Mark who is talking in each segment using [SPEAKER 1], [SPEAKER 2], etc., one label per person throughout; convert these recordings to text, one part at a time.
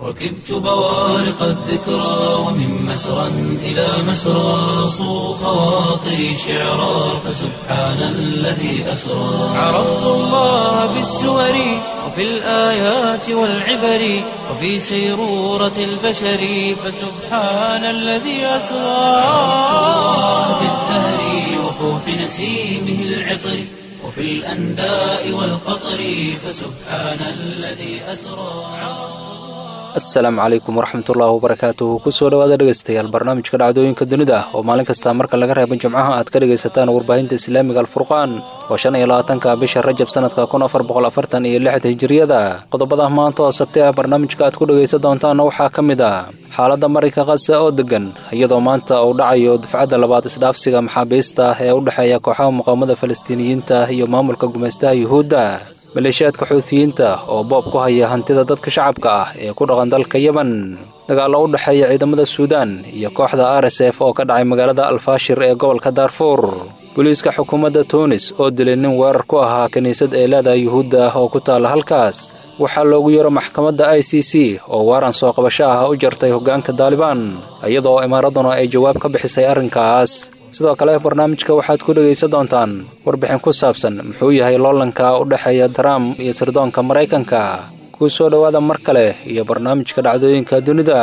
[SPEAKER 1] ركبت بوارق الذكرى ومن مسرى إلى مسرى صو خواطري شعرا فسبحان الذي أسرى عرفت الله بالسور وفي الآيات والعبر وفي سيرورة البشر فسبحان الذي أسرى في الزهر وفوح نسيمه العطر وفي الأنداء والقطر فسبحان الذي أسرى.
[SPEAKER 2] asalaamu calaykum waraxmatullaahi wabarakaatuhu kusoo dhawaada dhegaystayaal barnaamijka dhacdooyinka dunida oo maalin kasta marka laga reebo jimcaha aad ka dhegaysataan warbaahinta islaamiga alfurqaan oo 25 bisha rajab sanadka 1446 hijriyada qodobada maanta oo sabti ah barnaamijka aad ku dhegaysan doontaan waxaa ka mid ah xaaladda marinka Gaza oo degan iyadoo maanta uu dhacayo dufcadda labaad isdhaafsiga maxaabiista ee u dhaxeeya kooxaha muqaawamada Falastiiniyiinta iyo maamulka gumaystaha Yuhuudda maleeshiyaadka xuuthiyiinta oo boob ku haya hantida dadka shacabka ah ee ku dhaqan dalka Yemen dagaal u dhaxeeya ciidamada Suudaan iyo kooxda RSF oo ka dhacay magaalada Al-Fashir ee gobolka Darfur booliiska xukuumadda Tunis oo dilay nin weerar ku ahaa kaniisad ee leedahay Yuhuudda oo ku taala halkaas waxaa loogu yeero maxkamadda ICC oo waaran soo qabasho ah u jartay hoggaanka Taliban iyadoo imaaraduna ay jawaab ka bixisay arrinkaas sidoo kale barnaamijka waxaad ku dhageysan doontaan warbixin ku saabsan muxuu yahay loolanka u dhaxeeya Trump iyo sirdoonka Mareykanka ku soo dhawaada mar kale iyo barnaamijka dhacdooyinka dunida.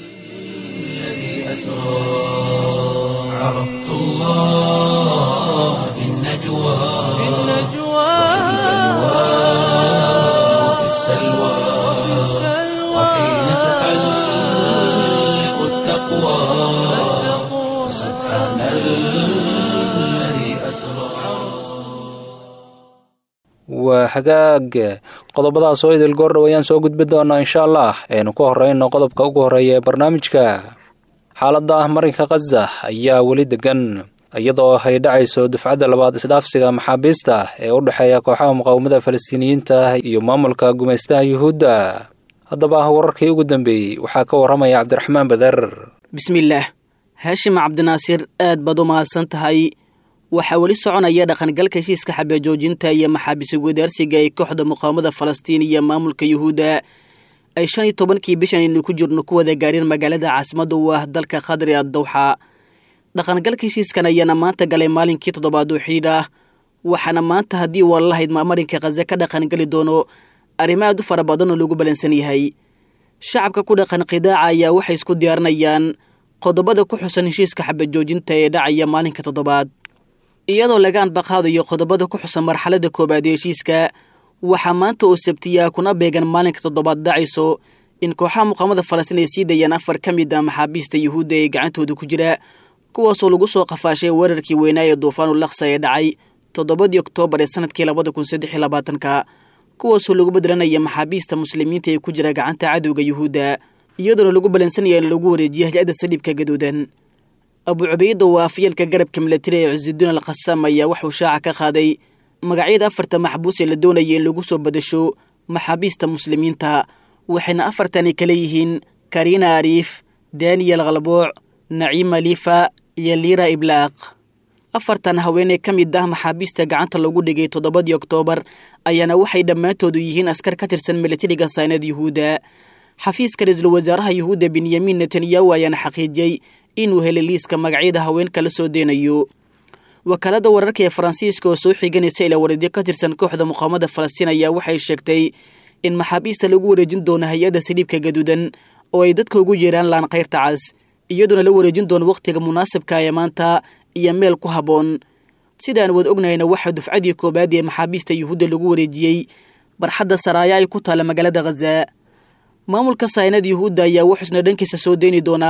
[SPEAKER 1] عرفت الله بالنجوى وفي السلوى وحين تحلق التقوى سبحان الذي أسرى.
[SPEAKER 2] وحقاق qodobadaas oo idil goor dhawayaan soo gudbin doonaa insha Allah aynu ku horeyno qodobka ugu horeeya ee barnaamijka. xaaladda marinka Gaza ayaa weli degan iyadoo ay dhacayso dufcadda labaad isdhaafsiga maxaabiista ee u dhaxeeya kooxaha muqaawamada Falastiiniyiinta iyo maamulka gumaystaha Yuhuudda. haddaba wararkii ugu dambeeyay waxaa ka waramaya Cabdiraxmaan Badar.
[SPEAKER 3] bismillaah Haashim Cabdinaasir aad baad u mahadsan tahay. waxaa weli soconaya dhaqangalka heshiiska xabajoojinta iyo maxaabiis wadaarsiga ee kooxda muqaawamada Falastiin iyo maamulka Yuhuudda ay 15kii bishan inuu ku jirno ku wada gaareen magaalada caasimadda u ah dalka Qatar ee Dawxa. dhaqangalka heshiiskan ayaana maanta galay maalinkii toddobaad oo xidhiidh ah waxaana maanta haddii wallahayd marinka Gaza ka dhaqangali doono arrimo aad u fara badan oo lagu balansan yahay. shacabka ku dhaqan qidaaca ayaa waxay isku diyaarinayaan qodobada ku xusan heshiiska xabajoojinta ee dhacaya maalinka toddobaad iyadoo laga anbaqaadayo qodobada ku xusan marxaladda koobaad ee heshiiska. waxaa maanta oo sabtiya kuna beegan maalinka toddobaad dhacayso in kooxaha muqaawamada Falastiin ay sii dayaan 4 ka mid ah maxaabiista Yuhuudda ee gacantooda ku jira kuwaasoo lagu soo qafaashay weerarkii weynaa ee Duufaanul Aqsa ee dhacay 7 Oktoobar ee sanadkii 2023 kuwaasoo lagu bedelanaya maxaabiista muslimiinta ee ku jira gacanta cadowga Yuhuudda iyadoo lagu balansanaya in lagu wareejiyo hay'adda saliibka gaduudan. Abu Ubayda waa afyeenka garabka militari ee Izzuddin al-Qassam ayaa wuxuu shaaca ka qaaday magacyada 4 maxbuus ee la doonayay in lagu soo badasho maxaabiista muslimiinta waxayna 4 kale yihiin Karina Arif, Daniel Ghalbooc, Naima Lifa iyo Lira Iblaaq. 4 haweeney ka mid ah maxaabiista gacanta lagu dhigay 7 Oktoobar ayaana waxay dhammaantood yihiin askar ka tirsan militariga Saynad Yuhuudda. xafiiska ra'iisul wasaaraha Yuhuudda Benjamin Netanyahu ayaana xaqiijiyay inuu helay liiska magacyada haweenka la soo deenayo. wakaalada wararka ee Faransiiska oo soo xiganaysa ila wareedyo ka tirsan kooxda muqaawamada Falastiin ayaa waxay sheegtay in maxaabiista lagu wareejin doono hay'adda saliibka gaduudan oo ay dadka ugu yeeraan laan qayrta cas iyadoo la wareejin doono waqtiga munaasabka ee maanta iyo meel ku haboon. sidaan wad ognayna waxa dufcadii koobaad ee maxaabiista Yuhuudda lagu wareejiyay barxadda Saraaya ay ku taala magaalada Gaza. maamulka Saynad Yuhuudda ayaa wuxuuna dhankiisa soo deeni doona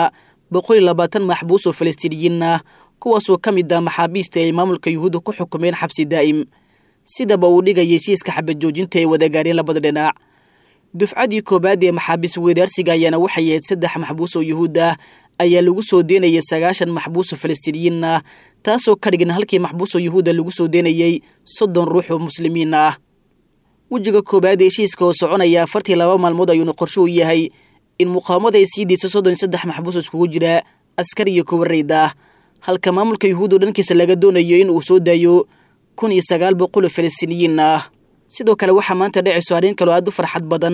[SPEAKER 3] 120 maxbuus oo Falastiiniyiin ah kuwaasoo ka mid ah maxaabiista ay maamulka Yuhuudda ku xukumeen xabsi daa'im sidaba uu dhigay heshiiska xabajoojinta ee wada gaareen labada dhinac. dufcadii koobaad ee maxaabiis wadaarsiga ayaana waxay ahayd 3 maxbuus oo Yuhuud ah ayaa lagu soo deenayay 90 maxbuus oo Falastiiniyiin ah taasoo ka dhigan halkii maxbuus oo Yuhuud lagu soo deenayay 30 ruux oo muslimiin ah. wajiga koobaad ee heshiiska oo soconaya 42 maalmood ayuu qorshe u yahay in muqaawamada ay sii deyso 33 maxbuus iskugu jira askar iyo kuwareeda halka maamulka Yuhuud dhankiisa laga doonayo in uu soo daayo 1900 Falastiiniyiin ah. sidoo kale waxa maanta dhacayso arrin kale oo aad u farxad badan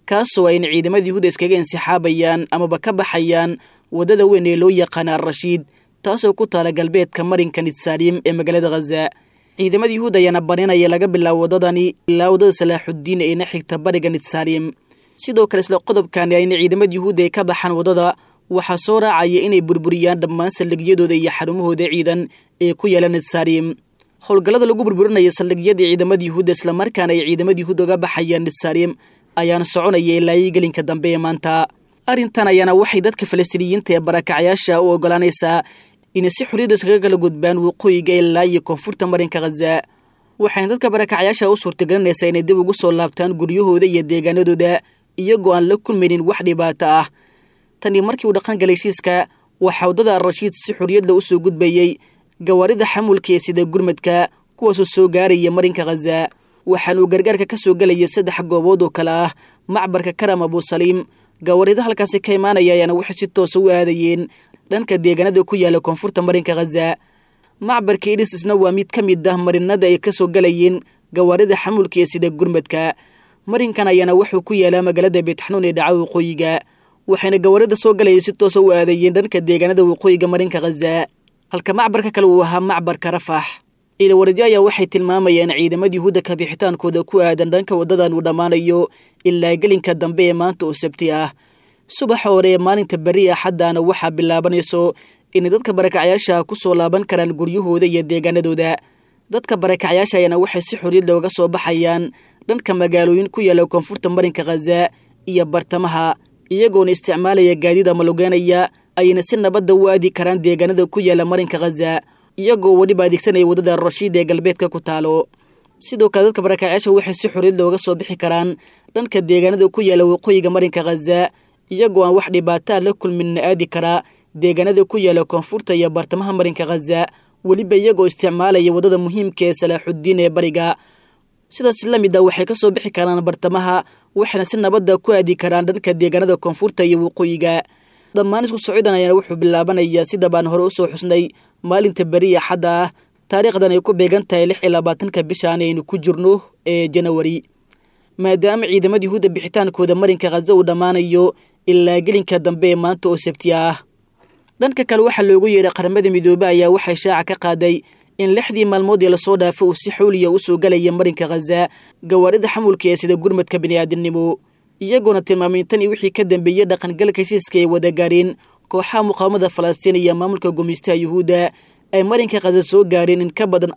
[SPEAKER 3] kaasoo ayna ciidamada yuhuudda iskaga insixaabayaan amaba ka baxayaan waddada weyn ee loo yaqaana al-rashiid taasoo ku taala galbeedka marinka nitsaarim ee magaalada khaza ciidamada yuhuud ayaana baninaya laga bilaabo waddadani ilaa waddada salaaxuddiin eena xigta bariga nitsaarim sidoo kale isla qodobkani ayna ciidamada yuhuudda ay ka baxaan waddada waxaa soo raacaya inay burburiyaan dhammaan saldhigyadooda iyo xarumahooda ciidan ee ku yaala nitsaarim howlgallada lagu burburinaya saldhigyadii ciidamada yuhuudda islamarkaana ay ciidamada yuhuudda uga baxayaan nitsaarim ayaana soconaya ilaa gelinka dambe ee maanta arrintan ayaana waxay dadka falastiiniyiinta ee barakacyaasha u ogolaanaysaa inay si xorriyadda iskaga kala gudbaan waqooyiga ilaa iyo koonfurta marinka khaza waxayna dadka barakacyaasha u suurtagelinaysaa inay dib ugu soo laabtaan guryahooda iyo deegaanadooda iyagoo aan la kulmaynin wax dhibaato ah tani markii uu dhaqan galay heshiiska waxaa waddada al-rashiid si xorriyadla u soo gudbayey gawaarida xamulka ee sida gurmadka kuwaasoo soo gaaraya marinka khaza waxaana uu gargaarka ka soo gelayay 3 goobood oo kale ah macbarka karam abusaliim gawaarida halkaasi ka imaanaya ayaana waxay si toos u aadayeen dhanka deegaanada ku yaala koonfurta marinka khaza macbarka idis isna waa mid ka mid ah marinada ay ka soo galayeen gawaarida xamulka ee sida gurmadka marinkan ayaana wuxuu ku yaalaa magaalada beetxanuun ee dhaca waqooyiga waxayna gawaarida soo galayay si toos u aadayeen dhanka deegaanada waqooyiga marinka khaza halka macbarka kale uu ahaa macbarka rafax ila waradyo ayaa waxay tilmaamayaan ciidamada yuhuudda ka bixitaankooda ku aadan dhanka waddadan uu dhammaanayo ilaa gelinka dambe ee maanta oo sabti ah subaxa hore ee maalinta berri axaddaana waxaa bilaabanayso inay dadka barakacyaasha ku soo laaban karaan guryahooda iyo deegaanadooda dadka barakacyaasha ayaana waxay si xorriyad looga soo baxayaan dhanka magaalooyin ku yaala koonfurta marinka khaza iyo bartamaha iyagoona isticmaalaya gaadiid ama lugeynaya ayna si nabadda u aadi karaan deegaanada ku yaala marinka khaza iyagoo weliba adeegsanaya waddada al-rashiid ee galbeedka ku taalo sidoo kale dadka barakacyaasha waxay si xorriyad looga soo bixi karaan dhanka deegaanada ku yaala waqooyiga marinka khaza iyagoo aan wax dhibaataa la kulminna aadi karaa deegaanada ku yaala koonfurta iyo bartamaha marinka khaza weliba iyagoo isticmaalaya waddada muhiimka ee salaaxuddiin ee bariga sidaas la mid ah waxay ka soo bixi karaan bartamaha waxayna si nabadda ku aadi karaan dhanka deegaanada koonfurta iyo waqooyiga dhammaan isku socdan ayaana wuxuu bilaabanayaa sida baan hore u soo xusnay maalinta beri axadda ah taariikhdan ay ku beegan tahay 26 bishaan aynu ku jirno ee Janawari maadaama ciidamada yuhuudda bixitaankooda marinka khaza uu dhammaanayo ilaa gelinka dambe ee maanta oo sabti ah dhanka kale waxaa loogu yeedhay qaramada midoobay ayaa waxay shaaca ka qaaday in 6 maalmood ee lasoo dhaafay uu si xawliya u soo galaya marinka khaza gawaarida xamulka ee sida gurmadka bini'aadanimo iyagoona tilmaamay tan wixii ka dambeeyay dhaqangalka heshiiska ay wada gaareen kooxaha muqaawamada Falastiin iyo maamulka gumeystaha Yuhuudda ay marinka khaza soo gaareen in ka badan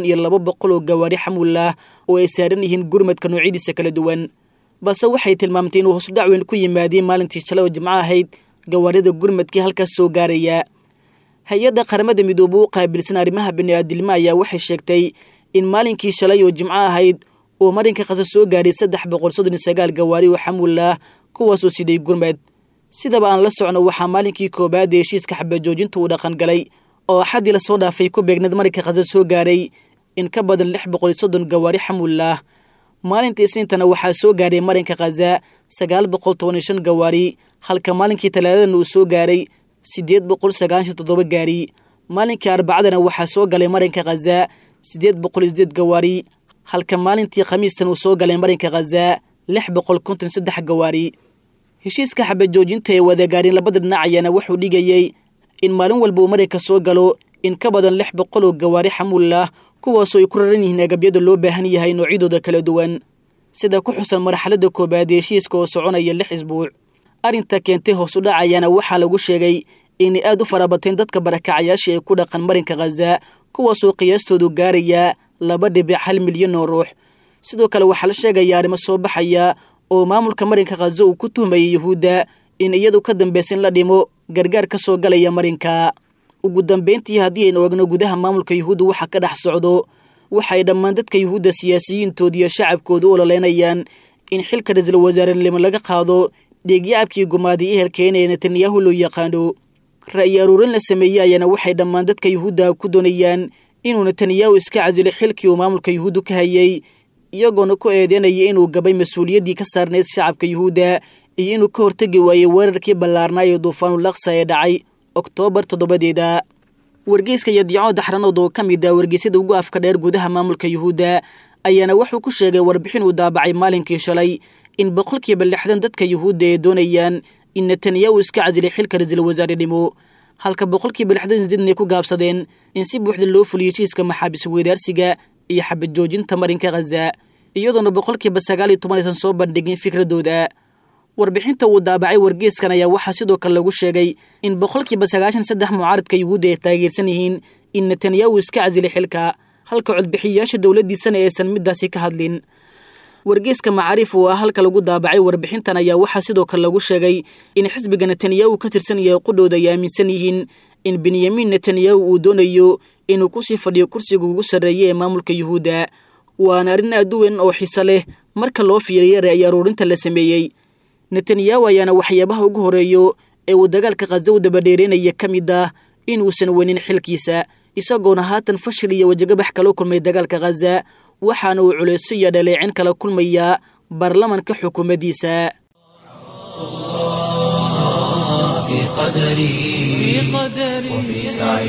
[SPEAKER 3] 4200 oo gawaari xamul ah oo ay saaran yihiin gurmadka noocyadiisa kala duwan balse waxay tilmaamtay inuu hoos dhac weyn ku yimaadeen maalintii shalay oo Jimco ahayd gawaarida gurmadkii halkaas soo gaaraya hay'adda qaramada midoobay u qaabilsan arrimaha bini'aadanimo ayaa waxay sheegtay in maalinkii shalay oo Jimco ahayd oo marinka khaza soo gaaray 339 gawaari oo xamul ah kuwaas oo siday gurmad sidaba aan la socno waxaa maalinkii koobaad ee heshiiska xabajoojinta uu dhaqan galay oo xadii la soo dhaafay ku beegnad marinka khaza soo gaaray in ka badan 630 gawaari xamul ah maalintii isniintana waxaa soo gaaray marinka khaza 915 gawaari halka maalinkii talaadadana uu soo gaaray 897 gaari maalinkii arbacadana waxaa soo galay marinka khaza 808 gawaari halka maalintii khamiistan uu soo galay marinka khaza 653 gawaari heshiiska xabajoojinta ee wada gaareen labada dhinac ayaana wuxuu dhigayay in maalin walba uu marinka soo galo in ka badan 600 oo gawaari xamul ah kuwaasoo ay ku raran yihiin agabyada loo baahan yahay noocyadooda kala duwan sida ku xusan marxaladda koobaad ee heshiiska oo soconaya 6 isbuuc arrinta keentay hoos u dhacayaana waxaa lagu sheegay inay aad u farabateen dadka barakacyaasha ee ku dhaqan marinka khaza kuwaasoo qiyaastoodu gaaraya 2.1 milyan oo ruux sidoo kale waxaa la sheegayaa arrimo soo baxaya oo maamulka marinka khaza uu ku tuhmayay Yuhuudda in iyadu ka dambaysan la dhimo gargaar ka soo galaya marinka ugu dambeyntii haddii aynu ogno gudaha maamulka Yuhuudda waxa ka dhex socdo waxay dhammaan dadka Yuhuudda siyaasiyiintooda iyo shacabkooda u ololeynayaan in xilka ra'iisul wasaarenimo laga qaado dhiigyacabkii gumaaday ehelkeena ee Netanyahu loo yaqaano ra'yi aruurin la sameeyay ayaana waxay dhammaan dadka Yuhuudda ku doonayaan inuu Netanyahu iska casilo xilkii uu maamulka Yuhuudda ka hayay iyagoona ku eedeynaya inuu gabay mas'uuliyaddii ka saarneyd shacabka Yuhuudda iyo inuu ka hortagi waayay weerarkii ballaarnaa ee duufaanul aqsa ee dhacay Oktoobar 7-deeda wargeyska Yadiico Daxranood oo ka mid ah wargeysyada ugu afka dheer gudaha maamulka Yuhuudda ayaana wuxuu ku sheegay warbixin uu daabacay maalinkii shalay in 60% dadka yuhuudda ay doonayaan in Netanyahu iska casilay xilka ra'iisul wasaarenimo halka 60% ku gaabsadeen in si buuxda loo fuliyo heshiiska maxaabiis weydaarsiga iyo xabad joojinta marinka Gaza iyadoo 19% aysan soo bandhigin fikradooda warbixinta uu daabacay wargeyskan ayaa waxa sidoo kale lagu sheegay in 93% mucaaradka yuhuudda ay taageersan yihiin in Netanyahu iska casilay xilka halka codbixiyaasha dawladdiisana aysan midaasi ka hadlin wargeyska Macaarif oo halka lagu daabacay warbixintan ayaa waxa sidoo kale lagu sheegay in xisbiga Netanyahu ka tirsan yahay qudooda ay aaminsan yihiin in Benjamin Netanyahu uu doonayo inuu ku sii fadhiyo kursiga ugu sarreeya ee maamulka yuhuudda waana arrin aad u weyn oo xiiso leh marka loo fiiriyo ra'yi ururinta la sameeyay Netanyahu ayaana waxyaabaha ugu horeeyo ee uu dagaalka Gaza u dabadheerinaya kamid ah inuusan weynin xilkiisa isagoona haatan fashil iyo wajagabax kala kulmay dagaalka Gaza waxaana uu culeys iyo dhaleecin kala kulmaya baarlamaanka xukuumaddiisa
[SPEAKER 1] في قدري وفي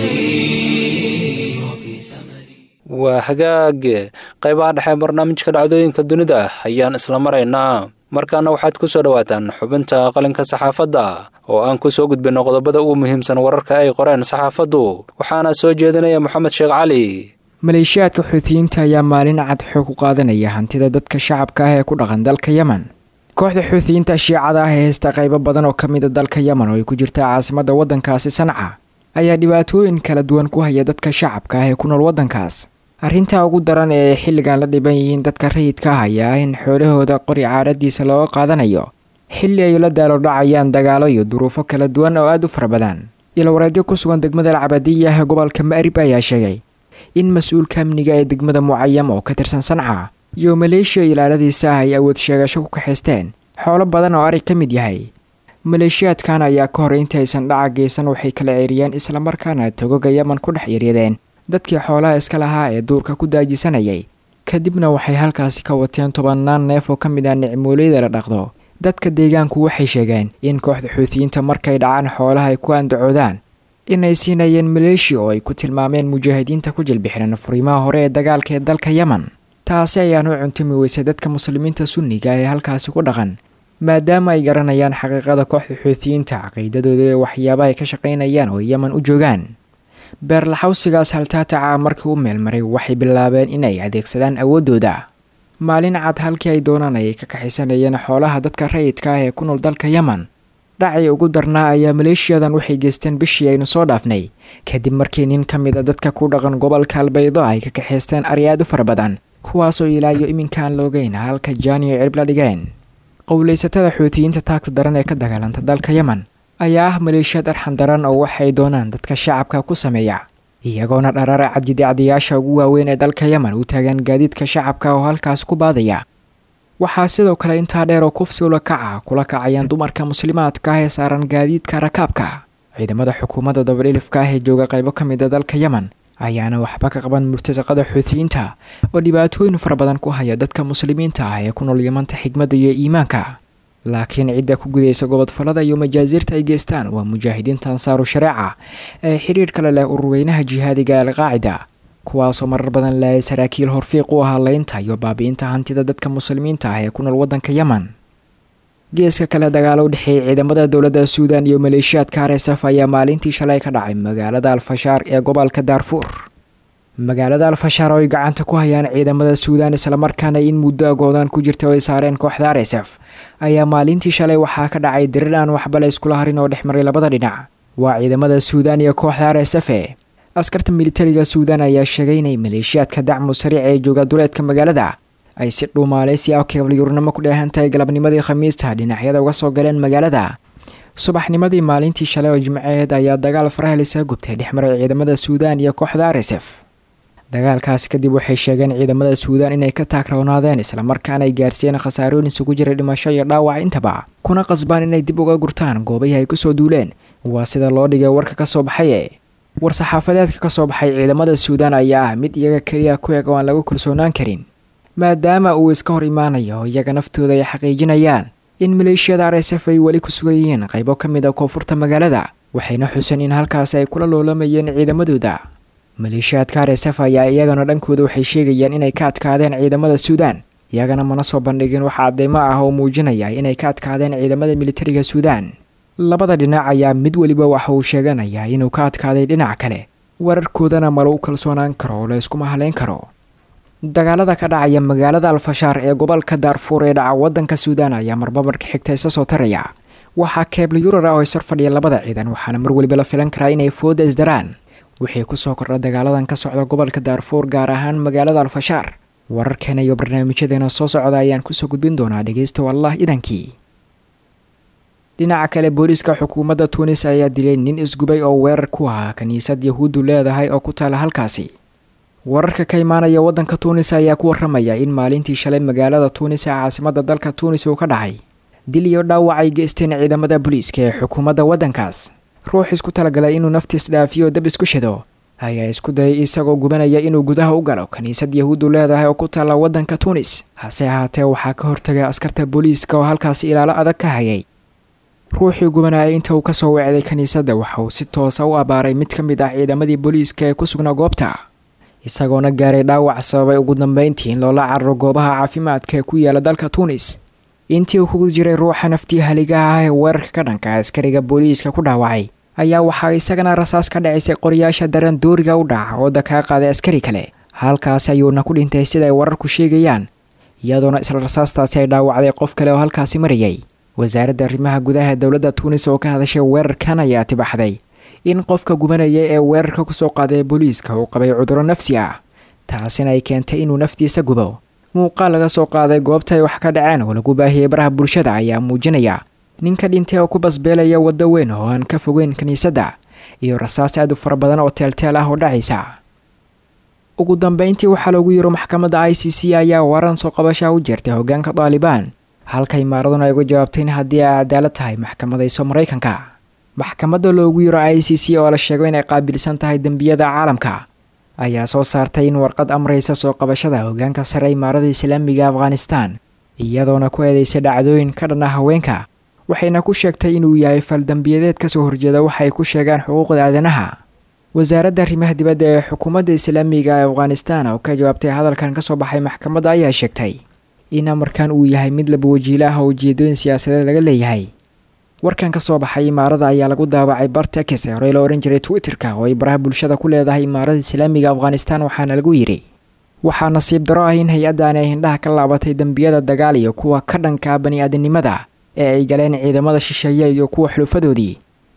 [SPEAKER 1] سعي وفي سمري
[SPEAKER 2] waa hagaag qaybaha dhexe barnaamijka dhacdooyinka dunida ayaan isla maraynaa markaana waxaad ku soo dhawaataan xubinta qalinka saxaafadda oo aan ku soo gudbino qodobada ugu muhiimsan wararka ay qoreen saxaafaddu waxaana soo jeedinaya Maxamed Sheekh Cali
[SPEAKER 4] maleeshiyaadka xuutiyiinta ayaa maalin cad xoog ku qaadanaya hantida dadka shacabka ah ee ku dhaqan dalka Yemen kooxda xuutiyiinta shiicada ah ee haysta qaybo badan oo kamid ah dalka Yemen oo ay ku jirta caasimadda wadankaasi Sanca ayaa dhibaatooyin kala duwan ku haya dadka shacabka ah ee ku nool wadankaas arrinta ugu daran ee xilligan la dhiban yihiin dadka rayidka ah ayaa in xoolahooda qori caaradiisa looga qaadanayo xilli ay la daalo dhacayaan dagaalo iyo duruufo kala duwan oo aad u fara badan ilo wareedyo ku sugan degmada Al-Cabadiya ee gobolka Ma'rib ayaa sheegay in mas'uulka amniga ee degmada Mucayyam oo ka tirsan Sanca iyo maleeshiya ilaaladiisa ay awood sheegasho ku kaxeysteen xoolo badan oo ari ka mid yahay maleeshiyaadkan ayaa ka hor intaysan dhaca geysan waxay kala ceeriyeen isla markaana togoga Yemen ku dhex yaryadeen dadkii xoolaha iska lahaa ee duurka ku daajisanayay kadibna waxay halkaasi ka wateen 10 neef oo ka mid ah nicmooleyda la dhaqdo dadka deegaanku waxay sheegeen in kooxda xuutiyiinta markay dhacaan xoolaha ay ku andacoodaan inay siinayeen maleeshiya oo ay ku tilmaameen mujaahidiinta ku jilbixiran furimaha hore ee dagaalka ee dalka Yemen taasi ayaanu cuntimi weysay dadka muslimiinta sunniga ee halkaasi ku dhaqan maadaama ay garanayaan xaqiiqada kooxda xuutiyiinta caqiidadooda ee waxyaabaha ay ka shaqaynayaan oo Yemen u joogaan beerlaxawsigaas haltaataca markii u meelmaray waxay bilaabeen inay adeegsadaan awoodooda maalin cad halkii ay doonaan ayay ka kaxaysanayeen xoolaha dadka rayidka ah ee ku nool dalka Yemen dhacii ugu darnaa ayaa maleeshiyadan waxay geysteen bishii aynu soo dhaafnay kadib markii nin ka mid ah dadka ku dhaqan gobolka Albaydo ay ka kaxaysteen ari aad u fara badan kuwaasoo ilaayo iminkaan loogeyn halka jaaniyo cirib la dhigeen qowleysatada xuutiyiinta taagta daran ee ka dagaalanta dalka Yemen ayaa ah maleeshiyad arxan daran oo waxay doonaan dadka shacabka ku sameeya iyagoona dharara cadjidacdiyaasha ugu waaweyn ee dalka Yemen u taagan gaadiidka shacabka oo halkaas ku baadaya waxaa sidoo kale intaa dheer oo kufsi ula kaca kula kacayaan dumarka muslimaadka ah ee saaran gaadiidka rakaabka ciidamada xukuumadda dabadhilifka ah ee jooga qaybo ka mid ah dalka Yemen ayaana waxba ka qaban murtasaqada xuutiyiinta oo dhibaatooyin fara badan ku haya dadka muslimiinta ah ee ku nool Yemen xigmadda iyo iimaanka laakiin cidda ku gudaysa gobodfalada iyo majaazirta ay geystaan waa mujaahidiinta ansaaru shareeca ee xiriir kale leh ururweynaha jihaadiga al-Qaacida kuwaasoo marar badan laayay saraakiil horfiiq u ahaa leynta iyo baabi'inta hantida dadka muslimiinta ah ee ku nool wadanka Yemen geeska kale dagaalo u dhexeeyay ciidamada dowladda Suudaan iyo maleeshiyaadka RSF ayaa maalintii shalay ka dhacay magaalada Al-Fashaar ee gobolka Darfur magaalada Al-Fashaar oo ay gacanta ku hayaan ciidamada Suudaan isla markaana in muddo go'doon ku jirta oo ay saareen kooxda RSF ayaa maalintii shalay waxaa ka dhacay dirir aan waxba la isku lahayn oo dhexmaray labada dhinac waa ciidamada Suudaan iyo kooxda RSF askarta militariga Suudaan ayaa sheegay inay maleeshiyaadka dacmo sariic ee jooga duleedka magaalada ay si dhuumaaleysi ah keebliyurnimo ku dheehantahay galabnimadii Khamiista dhinacyada uga soo galeen magaalada subaxnimadii maalintii shalay oo Jimceed ayaa dagaal farahelisa gubtay dhexmaray ciidamada Suudaan iyo kooxda RSF dagaalkaas kadib waxay sheegeen ciidamada Suudaan inay ka taagroonaadeen isla markaana ay gaarsiiyeen khasaarooyin isugu jira dhimasho iyo dhaawac intaba kuna qasbaan inay dib uga gurtaan goobaha ay ku soo duuleen waa sida loo dhigay warka ka soo baxay war-saxaafadeedka ka soo baxay ciidamada Suudaan ayaa ah mid iyaga kaliya ku eg oo aan lagu kalsoonaan karin maadaama uu iska hor imaanayo iyaga naftooda ay xaqiijinayaan in maleeshiyada RSF ay wali ku sugan yihiin qaybo ka mid ah koonfurta magaalada waxayna xuseen in halkaas ay kula loolamayeen ciidamadooda maleeshiyaadka RSF ayaa iyagana dhankooda waxay sheegayaan inay ka adkaadeen ciidamada Suudaan iyagana mana soo bandhigin wax cadeymo ah oo muujinaya inay ka adkaadeen ciidamada militariga suudaan. labada dhinac ayaa mid weliba waxa uu sheeganayaa inuu ka adkaaday dhinac kale, wararkoodana ma lagu kalsoonaan karo oo la iskuma haleyn karo. dagaalada ka dhacaya magaalada alfashaar ee gobolka daarfuur ee dhaca wadanka suudaan ayaa marba marka xigta isa soo taraya. waxaa keebla yurar ah oo isar fadhiya labada ciidan, waxaana mar weliba la filan karaa inay fooda isdaraan wixii kusoo kordha dagaaladan ka socda gobolka daarfuur, gaar ahaan magaalada alfashaar. wararkeena iyo barnaamijyadeena soo socda ayaan kusoo gudbin doonaa, dhegeysta wallah idankii. dhinaca kale, booliiska xukuumadda tuunis ayaa dilay nin isgubay oo weerar ku ahaa kiniisad yahuuddu leedahay oo ku taala halkaasi. wararka ka imaanaya wadanka tuunis ayaa ku waramaya in maalintii shalay magaalada tuunis ee caasimadda dalka tuunis uu ka dhacay dil iyo dhaawac ay geysteen ciidamada booliiska ee xukuumadda waddankaas. ruux isku talagalay inuu naftiis dhaafiyo dab isku shido ayaa isku dayay isagoo gubanaya inuu gudaha u galo kiniisad yahuuddu leedahay oo ku taala wadanka tuunis. hase ahaatee waxaa ka hortagay askarta booliiska oo halkaasi ilaalo adag ka hayay. ruuxii gubanayay inta uu kasoo weecday kiniisadda waxa uu si toosa u abaaray mid ka mid ah ciidamadii booliiska ee ku sugnaa goobta, isagoona gaaray dhaawac sababay ugu dambeyntii in loola cararo goobaha caafimaadka ee ku yaala dalka tuunis. intii uu kugu jiray ruuxa naftii haligaha ah ee weerarka ka dhanka askariga booliiska ku dhaawacay ayaa waxaa isagana rasaas ka dhacisay qoriyaasha daran dooriga u dhaca oo dakaa qaaday askari kale. halkaasi ayuuna ku dhintay sida ay wararku sheegayaan, iyadoona isla rasaastaasi ay dhaawacday qof kale oo halkaasi marayay. wasaaradda arrimaha gudaha dowladda tuunis oo ka hadashay weerarkan ayaa tibaxday in qofka gubanaya ee weerarka kusoo qaaday booliiska uu qabay cudurro nafsi ah, taasina ay keentay inuu naftiisa gubo. muuqaal laga soo qaaday goobta ay wax ka dhaceen oo lagu baahiyey baraha bulshada ayaa muujinaya ninka dhintay oo ku basbeelaya waddo weyn oo aan ka fogeyn kiniisadda iyo rasaas aad u fara badan oo teelteel ah oo dhacaysa. ugu dambeyntii waxaa loogu yiro maxkamadda ICC ayaa waran soo qabasha u jirtay hoggaanka Taliban, halka imaaraduna ay uga jawaabtay in haddii ay cadaalad tahay maxkamadayso Mareykanka. maxkamadda loogu yiro ICC oo la sheego inay qaabilsan tahay dembiyada caalamka ayaa soo saartay in warqad amraysa soo qabashada hoggaanka sare imaaradda Islaamiga Afghanistan, iyadoona ku eedeysay dhacdooyin ka dhan ah haweenka, waxayna ku sheegtay inuu yahay fal dambiyadeed ka soo horjeeda waxay ku sheegaan xuquuqda aadanaha. wasaaradda arrimaha dibadda ee xukuumadda Islaamiga ee Afghanistan oo ka jawaabtay hadalkan ka soo baxay maxkamadda ayaa sheegtay in amarkan uu yahay mid laba wajiile ah oo ujeedooyin siyaasadeed laga leeyahay. warkan ka soo baxay imaaradda ayaa lagu daawacay barta X ee hore loo oran jiray Twitter-ka oo ay baraha bulshada ku leedahay imaaradda Islaamiga Afghanistan, waxaana lagu yiri waxaa nasiib daro ah in hay-addan ay indhaha ka laabatay dambiyada dagaal iyo kuwa ka dhanka bani'aadanimada ee ay galeen ciidamada shisheeye iyo kuwa xulufadoodii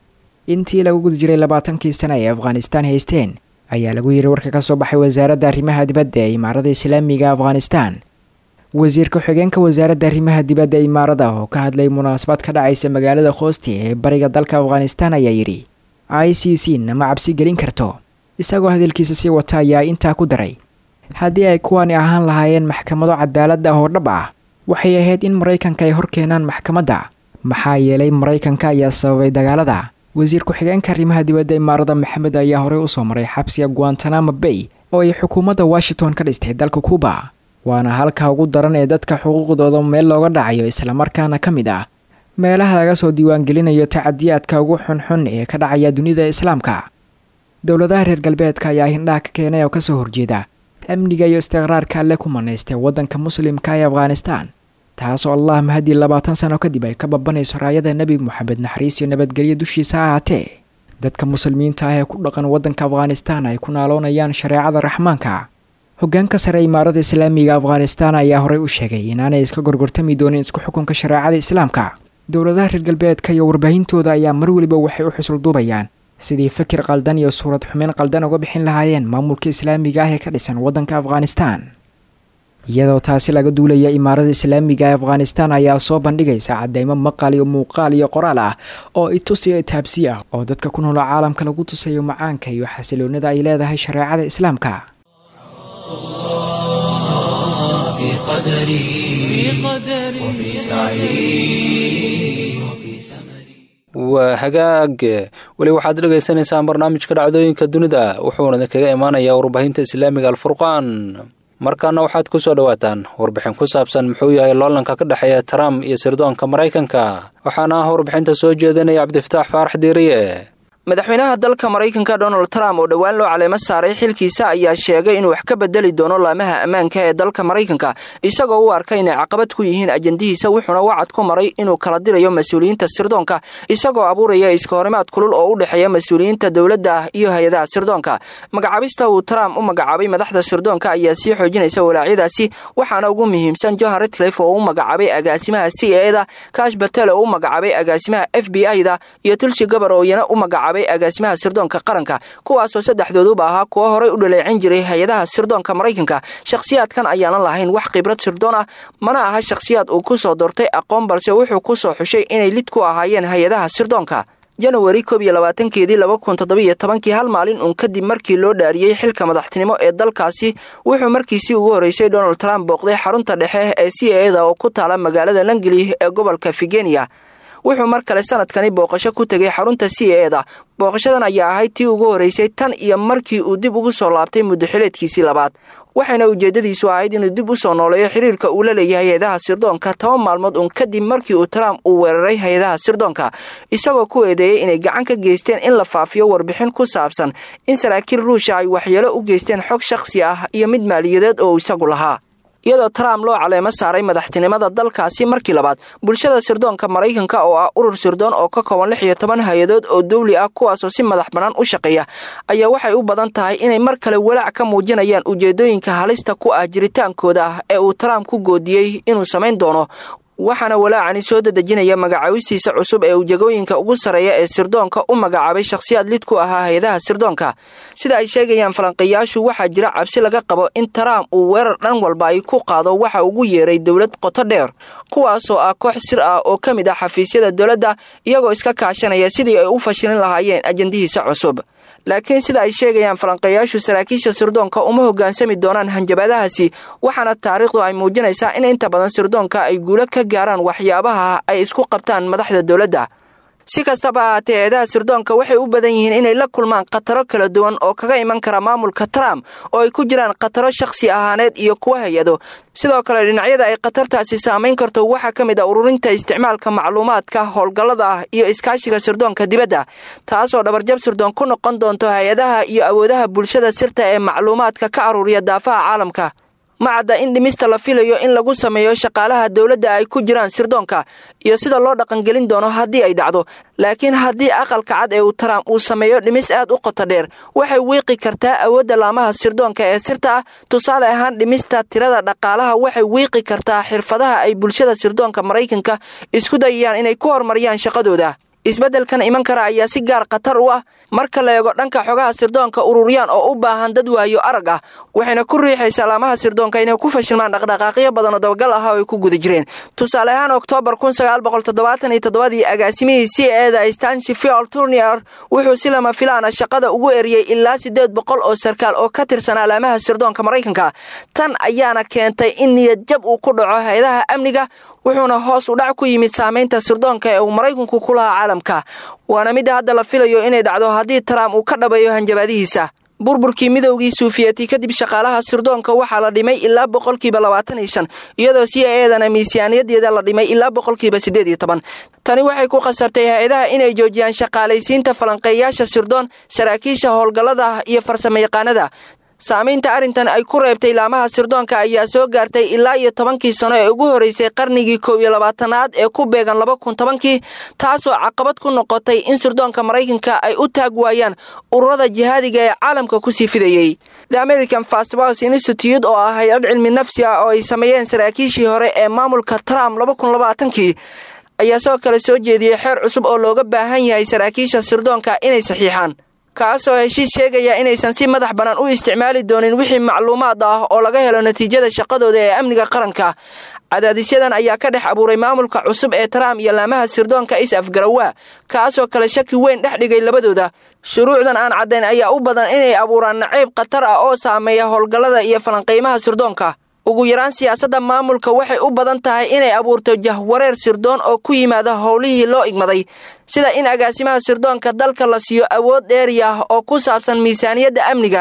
[SPEAKER 4] intii lagu guda jiray 20kii sano ee Afghanistan haysteen, ayaa lagu yiri warka ka soo baxay wasaaradda arrimaha dibadda ee imaaradda Islaamiga Afghanistan. wasiirka xigeenka wasaaradda arrimaha dibadda ee imaaradda oo ka hadlay munaasabad ka dhacaysa magaalada Khosti ee bariga dalka Afghanistan ayaa yiri ICC nama cabsi gelin karto, isagoo hadalkiisa sii wata ayaa intaa ku daray haddii ay kuwani ahaan lahaayeen maxkamado cadaalad ah oo dhab ah waxay ahayd in Mareykanka ay hor keenaan maxkamadda, maxaa yeelay Mareykanka ayaa sababay dagaalada. wasiir ku-xigeenka arrimaha dibadda imaaradda Maxamed ayaa horey u soo maray xabsiga Guantanamo Bay oo ay xukuumadda Washington ka dhistay dalka Cuba, waana halka ugu daran ee dadka xuquuqdooda meel looga dhacayo, isla markaana ka mid ah meelaha laga soo diiwaangelinayo tacadiyaadka ugu xunxun ee ka dhacaya dunida islaamka. dowladaha reer galbeedka ayaa hindhaha ka keenay oo ka soo horjeeda amniga iyo istiqraarka alle ku manaystay waddanka muslimka ee Afghanistan, taasoo Allah mahadi 20 sano kadib ay ka babanayso raayada Nabi Muhammad naxariis iyo nabadgelyo dushiisa ahaatee. dadka muslimiinta ah ee ku dhaqan waddanka Afghanistan ay ku naaloonayaan shareecada Raxmaanka. hoggaanka sare imaaradda Islaamiga Afghanistan ayaa horey u sheegay inaanay iska gorgortami doonin isku xukunka shareecada Islaamka. dowladaha reer galbeedka iyo warbaahintooda ayaa mar waliba waxay u xusul duubayaan sidii fikir qaldan iyo suurad xumeyn qaldan uga bixin lahaayeen maamulka Islaamiga ah ee ka dhisan waddanka Afghanistan. iyadoo taasi laga duulaya imaaradda Islaamiga ee Afghanistan ayaa soo bandhigaysa cadeymo maqal iyo muuqaal iyo qoraal ah oo itusiyo taabsi ah oo dadka ku nool caalamka lagu tusayo macaanka iyo xasiloonida ay leedahay shareecada Islaamka.
[SPEAKER 1] في قدري وفي سعي وفي سمري.
[SPEAKER 2] waa hagaag weli waxaad dhagaysanaysaan barnaamijka dhacdooyinka dunida, wuxuuna kaga imaanayaa warbaahinta Islaamiga Al-Furqaan. markaana waxaad ku soo dhawaataan warbixin ku saabsan muxuu yahay loolanka ka dhexeeya Trump iyo sirdoonka Mareykanka, waxaana warbixinta soo jeedinaya Cabdifataax Faarax Diiriye.
[SPEAKER 5] madaxweynaha dalka Mareykanka Donald Trump oo dhawaan loo caleemo saaray xilkiisa ayaa sheegay inuu wax ka bedeli doono laamaha ammaanka ee dalka Mareykanka isagoo u arkay inay caqabad ku yihiin ajandihiisa wuxuuna wacad ku maray inuu kala dirayo mas'uuliyiinta sirdoonka isagoo abuuraya iska horimaad kulul oo u dhaxeeya mas'uuliyiinta dawladda iyo hay'adaha sirdoonka magacaabista uu Trump u magacaabay madaxda sirdoonka ayaa sii xoojinaysa walaacyadaasi waxaana ugu muhiimsan John Ratcliffe oo u magacaabay agaasimaha CIA-da Kash Patel oo u magacaabay agaasimaha FBI-da iyo Tulsi Gabbard oo iyana u magacaabay agaasimaha sirdoonka qaranka kuwaas oo saddexdooduba ahaa kuwa horay u dhaleecin jiray hay'adaha sirdoonka Mareykanka shakhsiyaadkan ayaan lahayn wax khibrad sirdoon ah mana aha shakhsiyaad uu ku soo doortay aqoon balse wuxuu ku soo xushay inay lid ku ahaayeen hay'adaha sirdoonka January 22keedii 2017 hal maalin kadib markii loo dhaariyay xilka madaxtinimo ee dalkaasi wuxuu markiisii ugu horeysay Donald Trump booqday xarunta dhexe ee CIA-da oo ku taala magaalada Langley ee gobolka Virginia wuxuu mar kale sanadkani booqasho ku tagay xarunta CIA-da booqashadan ayaa ahayd tii ugu horeysay tan iyo markii uu dib ugu soo laabtay muddo xileedkiisii labaad waxayna ujeedadiisu ahayd inuu dib u soo nooleeyo xiriirka uu la leeyahay hay'adaha sirdoonka 10 maalmood kadib markii uu Trump uu weeraray hay'adaha sirdoonka isagoo ku eedeeyay inay gacan ka geysteen in la faafiyo warbixin ku saabsan in saraakiil Ruushka ay waxyeelo u geysteen xog shakhsi ah iyo mid maaliyadeed oo isagu lahaa iyadoo Trump loo caleemo saaray madaxtinimada dalkaasi markii labaad bulshada sirdoonka Mareykanka oo ah urur sirdoon oo ka kooban 16 hay'adood oo dawli ah kuwaas oo si madax banaan u shaqeeya ayaa waxay u badan tahay inay mar kale walaac ka muujinayaan ujeedooyinka halista ku ah jiritaankooda ee uu Trump ku goodiyay inuu sameyn doono waxaana walaacani soo dadajinaya magacaabistiisa cusub ee ujeegooyinka ugu sareeya ee sirdoonka u magacaabay shakhsiyaad lid ku ahaa hay'adaha sirdoonka sida ay sheegayaan falanqeeyaashu waxaa jira cabsi laga qabo in Trump uu weerar dhan walba ay ku qaado waxa ugu yeeray dawlad qoto dheer kuwaas oo ah koox sir ah oo kamid ah xafiisyada dawladda iyagoo iska kaashanaya sidii ay u fashilin lahaayeen ajandihiisa cusub laakiin sida ay sheegayaan falanqeeyaashu saraakiisha sirdoonka uma hoggaansami doonaan hanjabaadahaasi waxaana taariikhdu ay muujinaysaa in inta badan sirdoonka ay guulo ka gaaraan waxyaabaha ay isku qabtaan madaxda dawladda si kastaba ahaatee hay'adaha sirdoonka waxay u badan yihiin inay la kulmaan khataro kala duwan oo kaga iman kara maamulka Trump oo ay ku jiraan khataro shakhsi ahaaneed iyo kuwa hay'ado sidoo kale dhinacyada ay khatartaasi saameyn karto waxa kamid ah ururinta isticmaalka macluumaadka howlgallada iyo iskaashiga sirdoonka dibadda taasoo dhabarjab sirdoon ku noqon doonto hay'adaha iyo awoodaha bulshada sirta ee macluumaadka ka ururiya daafaha caalamka macada in dhimista la filayo in lagu sameeyo shaqaalaha dawladda ay ku jiraan sirdoonka iyo sida loo dhaqan gelin doono haddii ay dhacdo laakiin haddii aqalka cad ee Trump uu sameeyo dhimis aad u qoto dheer waxay wiiqi kartaa awoodda laamaha sirdoonka ee sirta ah tusaale ahaan dhimista tirada dhaqaalaha waxay wiiqi kartaa xirfadaha ay bulshada sirdoonka Mareykanka isku dayayaan inay ku horumariyaan shaqadooda isbeddelkan iman kara ayaa si gaar khatar u ah marka la eego dhanka xogaha sirdoonka ururiyaan oo u baahan dad waayo arag ah waxayna ku riixaysaa laamaha sirdoonka inay ku fashilmaan dhaqdhaqaaqyo badan oo dabagal ah oo ay ku guda jireen tusaale ahaan October 1977 agaasimihii CIA-da Stanley Turner wuxuu si lama filaan ah shaqada ugu eriyay ilaa 800 oo sarkaal oo ka tirsan laamaha sirdoonka Mareykanka tan ayaana keentay in niyad jab uu ku dhaco hay'adaha amniga wuxuuna hoos u dhac ku yimid saameynta sirdoonka ee uu Mareykanku ku lahaa caalamka waana mid hadda la filayo inay dhacdo haddii Trump uu ka dhabayo hanjabaadihiisa burburkii midowgii Sovieti kadib shaqaalaha sirdoonka waxaa la dhimay ilaa 25% iyadoo CIA-dana miisaaniyadeeda la dhimay ilaa 18%. Tani waxay ku qasabtay hay'adaha inay joojiyaan shaqaalaysiinta falanqeeyaasha sirdoon, saraakiisha howlgallada iyo farsamayaqaanada. Saamaynta arintan ay ku reebtay laamaha sirdoonka ayaa soo gaartay ilaa 10 sano ee ugu horeysay qarnigii 21aad ee ku beegan 2010 taasoo caqabad ku noqotay in sirdoonka Mareykanka ay u taag waayaan ururada jihaadiga ee caalamka ku sii fidayay. The American Fast Policy Institute oo ah hay'ad cilmi nafsi ah oo ay sameeyeen saraakiishii hore ee maamulka Trump 2020 ayaa soo kala soo jeediyay xeer cusub oo looga baahan yahay saraakiisha sirdoonka inay saxiixaan kaasoo heshiis sheegaya inaysan si madax banaan u isticmaali doonin wixii macluumaad ah oo laga helo natiijada shaqadooda ee amniga qaranka. Cadaadisyadan ayaa ka dhex abuuray maamulka cusub ee Trump iyo laamaha sirdoonka is-afgarawaa kaasoo kala shaki weyn dhex dhigay labadooda. Shuruucdan aan caddayn ayaa u badan inay abuuraan nacayb khatar ah oo saameeya howlgallada iyo falanqeymaha sirdoonka. ugu yaraan siyaasadda maamulka waxay u badan tahay inay abuurto jahwareer sirdoon oo ku yimaada howlihii loo igmaday sida in agaasimaha sirdoonka dalka la siiyo awood dheeri ah oo ku saabsan miisaaniyadda amniga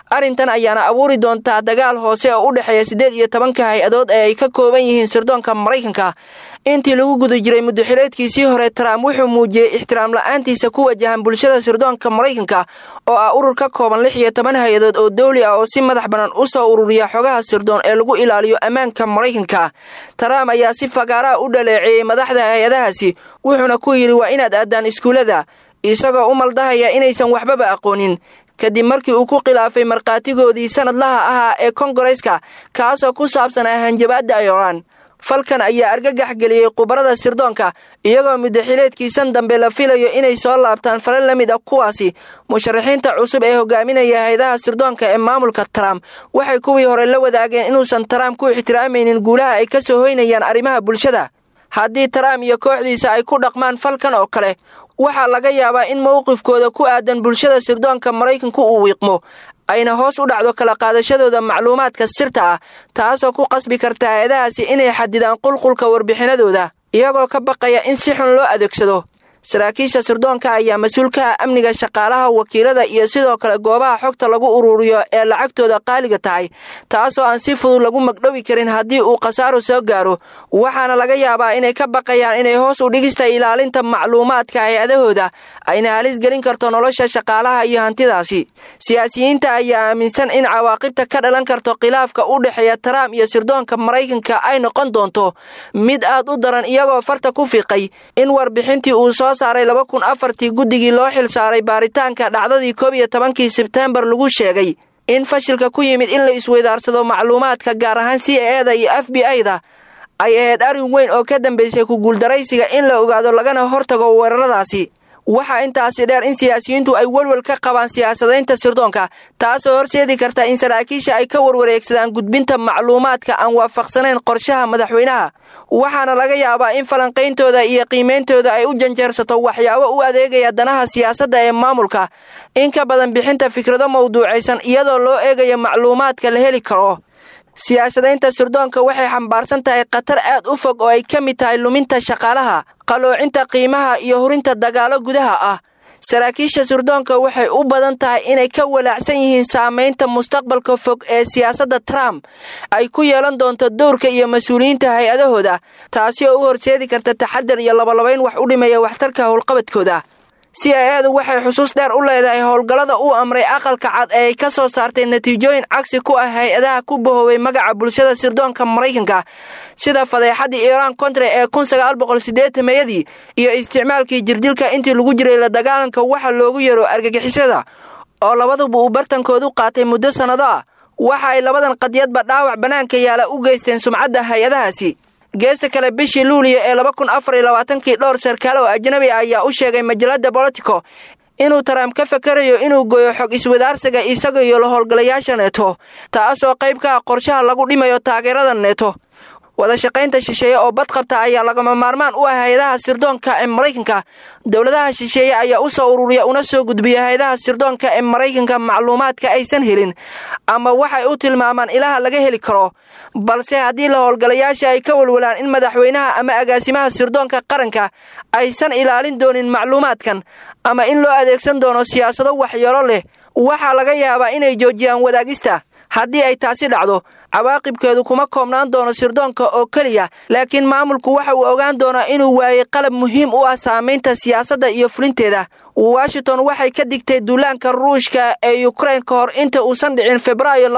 [SPEAKER 5] arrintan ayaana abuuri doontaa dagaal hoose oo u dhexeeya 18 hay-adood ee ay ka kooban yihiin sirdoonka Mareykanka. intii lagu guda jiray muddaxileedkiisii hore Trump wuxuu muujiyay ixtiraam la'aantiisa ku wajahan bulshada sirdoonka Mareykanka oo ah urur ka kooban 16 hay-adood oo dawli ah oo si madax banaan u soo ururiya xogaha sirdoon ee lagu ilaaliyo ammaanka Mareykanka. Trump ayaa si fagaara u dhaleeceeyay madaxda hay-adahaasi wuxuuna ku yiri waa inaad aadaan iskuulada isagoo u maldahaya inaysan waxba aqoonin kadib markii uu ku khilaafay marqaatigoodii sanadlaha ahaa ee Kongareeska kaasoo ku saabsan hanjabaadda Iran. falkan ayaa argagax geliyay qubarada sirdoonka iyagoo muddaxileedkiisan dambe la filayo inay soo laabtaan falal la mid ah kuwaasi. musharaxiinta cusub ee hogaaminaya hay'adaha sirdoonka ee maamulka Trump waxay kuwii hore la wadaageen inuusan Trump ku ixtiraamaynin guulaha ay ka soo hoynayaan arrimaha bulshada. haddii Trump iyo kooxdiisa ay ku dhaqmaan falkan oo kale waxaa laga yaabaa in mowqifkooda ku aadan bulshada sirdoonka Mareykanku uu wiiqmo ayna hoos u dhacdo kala qaadashadooda macluumaadka sirta ah taasoo ku qasbi karta hay'adahaasi inay xadidaan qulqulka warbixinadooda iyagoo ka baqaya in si xun loo adeegsado. saraakiisha sirdoonka ayaa mas'uul ka ah amniga shaqaalaha wakiilada iyo sidoo kale goobaha xogta lagu ururiyo ee lacagtooda qaaliga tahay taasoo aan si fudud lagu magdhowi karin haddii uu khasaaro soo gaaro. waxaana laga yaabaa inay ka baqayaan inay hoos u dhigista ilaalinta macluumaadka hay'adahooda ayna halis gelin karto nolosha shaqaalaha iyo hantidaasi. siyaasiyiinta ayaa aaminsan in cawaaqibta ka dhalan karto khilaafka u dhexeeya Trump iyo sirdoonka Mareykanka ay noqon doonto mid aad u daran iyagoo farta ku fiiqay in warbixintii uu soo saaray 2004 guddigii loo xil saaray baaritaanka dhacdadii 11 Sebtembar lagu sheegay in fashilka ku yimid in la isweydaarsado macluumaadka gaar ahaan CIA-da iyo FBI-da ay ahayd arrin weyn oo ka dambeysay ku guuldaraysiga in la ogaado lagana hortago weeraradaasi. waxaa intaasi dheer in siyaasiyiintu ay walwal ka qabaan siyaasadaynta sirdoonka taasoo horseedi karta in saraakiisha ay ka warwareegsadaan gudbinta macluumaadka aan waafaqsanayn qorshaha madaxweynaha. waxaana laga yaabaa in falanqayntooda iyo qiimeyntooda ay u janjeersato waxyaabo u adeegaya danaha siyaasadda ee maamulka in ka badan bixinta fikrado mawduucaysan iyadoo loo eegayo macluumaadka la heli karo. siyaasadaynta sirdoonka waxay xambaarsan tahay khatar aad u fog oo ay ka mid tahay luminta shaqaalaha, qaloocinta qiimaha iyo hurinta dagaalo gudaha ah. saraakiisha sirdoonka waxay u badan tahay inay ka walaacsan yihiin saameynta mustaqbalka fog ee siyaasadda Trump ay ku yeelan doonto doorka iyo mas'uuliyiinta hay'adahooda taasi oo u horseedi karta taxaddar iyo labalabayn wax u dhimeeya waxtarka howlqabadkooda. CIA-du waxay xusuus dheer u leedahay howlgallada uu amray aqalka cad ee ka soo saartay natiijooyin cagsi ku ah hay'adaha ku bohoway magaca bulshada sirdoonka Mareykanka sida fadeexadii Iran Contra ee 1980 iyo isticmaalkii jirdilka intii lagu jiray la dagaalanka waxa loogu yeero argagixisada oo labaduba uu bartankoodu qaatay muddo sanado ah. waxa ay labadan qadiyadba dhaawac banaanka yaala u geysteen sumcadda hay'adahaasi. geesta kale bishii Luulyo ee 2024 dhowr sarkaal oo ajnabi ah ayaa u sheegay majalada Politico inuu Trump ka fakarayo inuu gooyo xog iswadaarsiga isaga iyo la howlgalayaasha NATO taasoo qayb ka ah qorshaha lagu dhimayo taageerada NATO. wada shaqaynta shisheeye oo badqabta ayaa lagama maarmaan u ah hay'adaha sirdoonka ee Mareykanka. dawladaha shisheeye ayaa u soo ururiya una soo gudbiya hay'adaha sirdoonka ee Mareykanka macluumaadka aysan helin ama waxay u tilmaamaan ilaha laga heli karo. balse haddii la howlgalayaasha ay ka walwalaan in madaxweynaha ama agaasimaha sirdoonka qaranka aysan ilaalin doonin macluumaadkan ama in loo adeegsan doono siyaasado waxyeelo leh waxaa laga yaabaa inay joojiyaan wadaagista. haddii ay taasi dhacdo cawaaqibkeedu kuma koobnaan doono sirdoonka oo kaliya laakiin maamulku waxa uu ogaan doonaa inuu waayay qalab muhiim u ah saameynta siyaasadda iyo fulinteeda. Washington waxay ka digtay duulaanka Ruushka ee Ukraine ka hor inta uusan dhicin Febraayo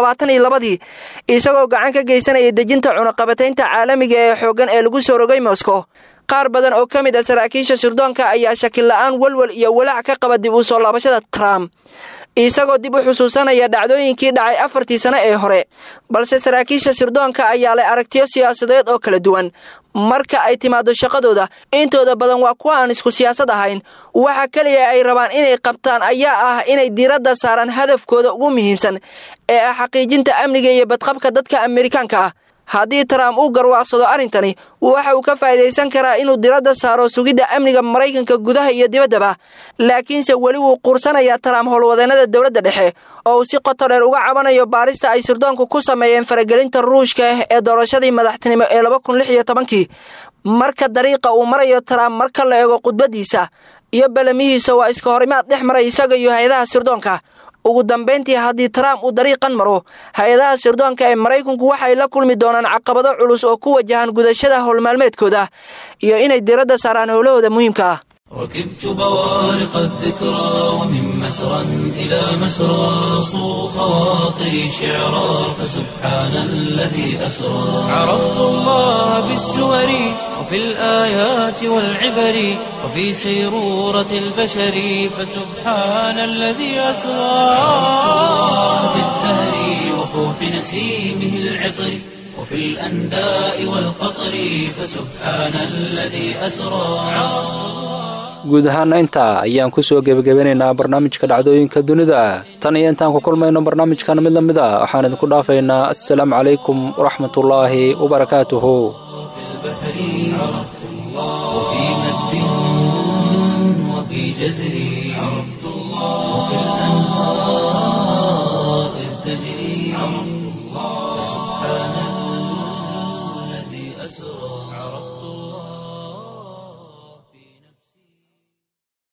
[SPEAKER 5] 2022 isagoo gacan ka geysanaya dejinta cunaqabataynta caalamiga ee xooggan ee lagu soo rogay Moscow. qaar badan oo kamid ah saraakiisha sirdoonka ayaa shaki la'aan walwal iyo walaac ka qaba dib u soo laabashada Trump isagoo dib u xusuusanaya dhacdooyinkii dhacay 4 sano ee hore. balse saraakiisha sirdoonka ayaa leh aragtiyo siyaasadeed oo kala duwan marka ay timaado shaqadooda. intooda badan waa kuwa aan isku siyaasad ahayn. waxa kaliya ay rabaan inay qabtaan ayaa ah inay diiradda saaraan hadafkooda ugu muhiimsan ee ah xaqiijinta amniga iyo badqabka dadka Amerikaanka ah. haddii Trump uu garwaaqsado arrintani waxa uu ka faa'iideysan karaa inuu diradda saaro sugidda amniga Mareykanka gudaha iyo dibaddaba. laakiinse weli wuu qursanayaa Trump howlwadeennada dawladda dhexe oo si qoto dheer uga cabanayo baarista ay sirdoonku ku sameeyeen faragelinta Ruushka ee doorashadii madaxtinimo ee 2016. marka dariiqa uu marayo Trump marka la eego khudbadiisa iyo balamihiisa waa iska horimaad dhex maray isaga iyo hay'adaha sirdoonka ugu dambeyntii haddii Trump uu dariiqan maro hay-adaha sirdoonka ee Mareykanku waxay la kulmi doonaan caqabado culus oo ku wajahan gudashada howlmaalmeedkooda iyo inay diiradda saaraan howlahooda muhiimka ah.
[SPEAKER 1] ركبت بوارق الذكرى ومن مسرى إلى مسرى صو خواطري شعرا فسبحان الذي أسرى عرفت الله بالسور وفي الآيات والعبر وفي سيرورة البشر فسبحان الذي أسرى في الزهر وفوح نسيمه العطر وفي الأنداء والقطر فسبحان الذي أسرى.
[SPEAKER 2] guud ahaana intaa ayaan ku soo gebagabeynaynaa barnaamijka dhacdooyinka dunida tan iyo intaan ku kulmayno barnaamijkan mid la mid ah waxaan idinku dhaafaynaa assalaamu calaykum waraxmatullaahi wabarakaatuhu.
[SPEAKER 1] وفي مد وفي جزر